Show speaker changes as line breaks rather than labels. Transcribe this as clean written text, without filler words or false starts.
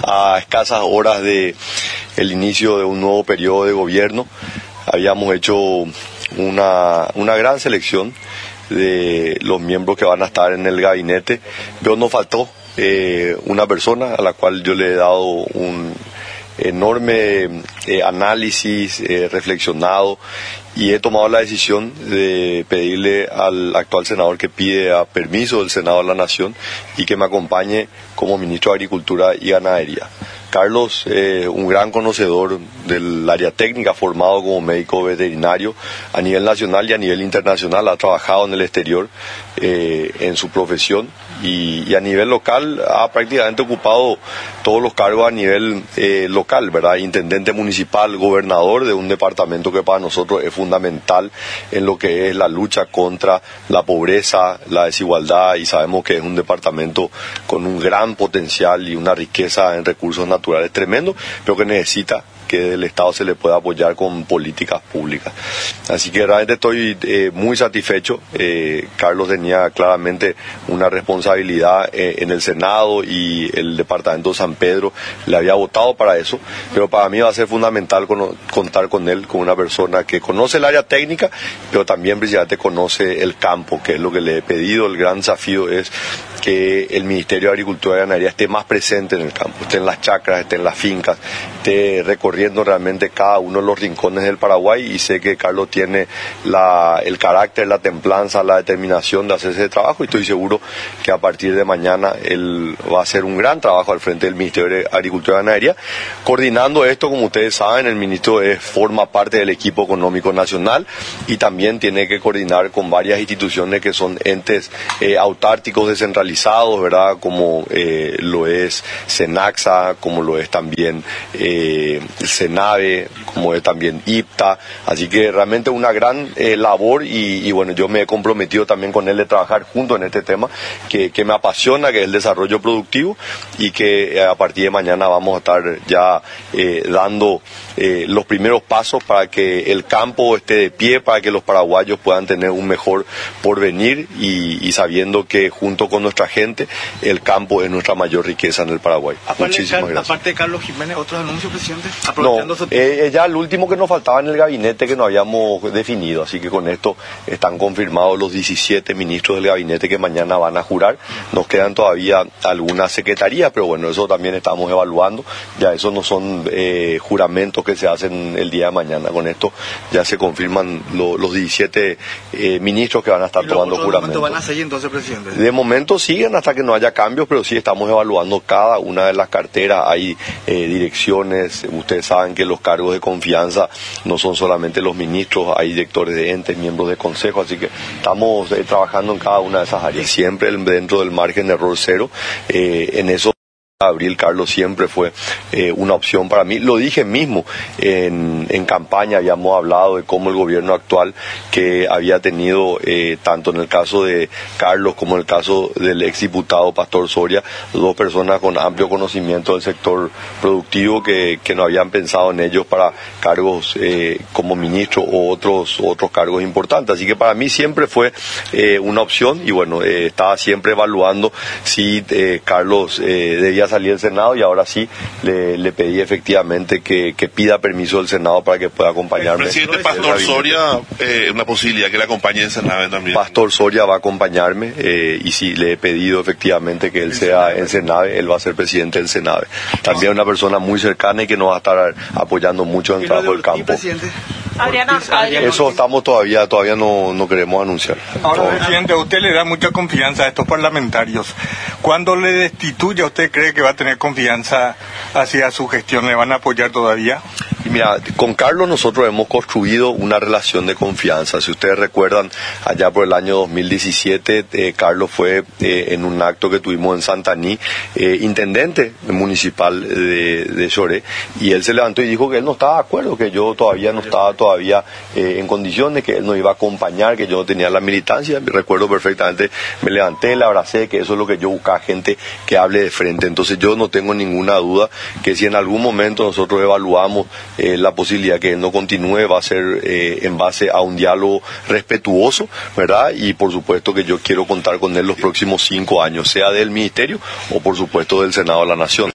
a escasas horas de el inicio de un nuevo periodo de gobierno. Habíamos hecho una gran selección de los miembros que van a estar en el gabinete, pero nos faltó una persona a la cual yo le he dado un enorme análisis, reflexionado, y he tomado la decisión de pedirle al actual senador que pide permiso del Senado de la Nación y que me acompañe como ministro de Agricultura y Ganadería. Carlos, un gran conocedor del área técnica, formado como médico veterinario a nivel nacional y a nivel internacional, ha trabajado en el exterior en su profesión y a nivel local ha prácticamente ocupado todos los cargos a nivel local, ¿verdad? Intendente municipal, gobernador de un departamento que para nosotros es fundamental en lo que es la lucha contra la pobreza, la desigualdad, y sabemos que es un departamento con un gran potencial y una riqueza en recursos naturales tremendo, pero que necesita que el Estado se le pueda apoyar con políticas públicas. Así que realmente estoy muy satisfecho. Carlos tenía claramente una responsabilidad en el Senado y el departamento de San Pedro le había votado para eso, pero para mí va a ser fundamental contar con él, con una persona que conoce el área técnica, pero también precisamente conoce el campo, que es lo que le he pedido. El gran desafío es que el Ministerio de Agricultura y Ganadería esté más presente en el campo, esté en las chacras, esté en las fincas, esté recorriendo realmente cada uno de los rincones del Paraguay, y sé que Carlos tiene el carácter, la templanza, la determinación de hacer ese trabajo, y estoy seguro que a partir de mañana él va a hacer un gran trabajo al frente del Ministerio de Agricultura y Ganadería, coordinando esto. Como ustedes saben, el ministro forma parte del equipo económico nacional y también tiene que coordinar con varias instituciones que son entes autárticos descentralizados, ¿verdad? Como lo es Senaxa, como lo es también Senave, como es también IPTA. Así que realmente una gran labor, y bueno, yo me he comprometido también con él de trabajar junto en este tema que me apasiona, que es el desarrollo productivo, y que a partir de mañana vamos a estar ya dando los primeros pasos para que el campo esté de pie, para que los paraguayos puedan tener un mejor porvenir, y sabiendo que junto con nuestra gente el campo es nuestra mayor riqueza en el Paraguay. Muchísimas gracias.
Aparte de Carlos Jiménez, ¿otros anuncios, presidente?
No, ya el último que nos faltaba en el gabinete que no habíamos definido, así que con esto están confirmados los 17 ministros del gabinete que mañana van a jurar. Nos quedan todavía algunas secretarías, pero bueno, eso también estamos evaluando. Ya eso no son juramentos que se hacen el día de mañana. Con esto ya se confirman los 17 ministros que van a estar tomando juramento.
¿Van a seguir entonces, presidente?
De momento siguen hasta que no haya cambios, pero sí estamos evaluando cada una de las carteras. Hay direcciones, ustedes saben que los cargos de confianza no son solamente los ministros, hay directores de entes, miembros de consejo, así que estamos trabajando en cada una de esas áreas, siempre dentro del margen de error cero. En eso Abril, Carlos siempre fue una opción para mí. Lo dije mismo en campaña, habíamos hablado de cómo el gobierno actual, que había tenido tanto en el caso de Carlos como en el caso del exdiputado Pastor Soria, dos personas con amplio conocimiento del sector productivo que no habían pensado en ellos para cargos como ministro o otros cargos importantes. Así que para mí siempre fue una opción, y bueno, estaba siempre evaluando si Carlos debía salir del Senado, y ahora sí le pedí efectivamente que pida permiso del Senado para que pueda acompañarme.
Presidente, Pastor Soria, una posibilidad que le acompañe en Senado también.
Pastor Soria va a acompañarme, y sí, le he pedido efectivamente que él sea en Senave, él va a ser presidente del Senave. También una persona muy cercana y que nos va a estar apoyando mucho en el trabajo del campo.
Adriana.
Eso estamos todavía no queremos anunciar.
Ahora, presidente, usted le da mucha confianza a estos parlamentarios. ¿Cuándo le destituya, usted cree que va a tener confianza hacia su gestión? ¿Le van a apoyar todavía?
Mira, con Carlos nosotros hemos construido una relación de confianza. Si ustedes recuerdan, allá por el año 2017, Carlos fue en un acto que tuvimos en Santaní, intendente municipal de Choré, y él se levantó y dijo que él no estaba de acuerdo, que yo todavía no estaba en condiciones, que él nos iba a acompañar, que yo no tenía la militancia. Recuerdo perfectamente, me levanté, le abracé, que eso es lo que yo buscaba, gente que hable de frente. Entonces yo no tengo ninguna duda que si en algún momento nosotros evaluamos la posibilidad que él no continúe, va a ser en base a un diálogo respetuoso, ¿verdad? Y por supuesto que yo quiero contar con él los próximos 5 años, sea del ministerio o por supuesto del Senado de la Nación.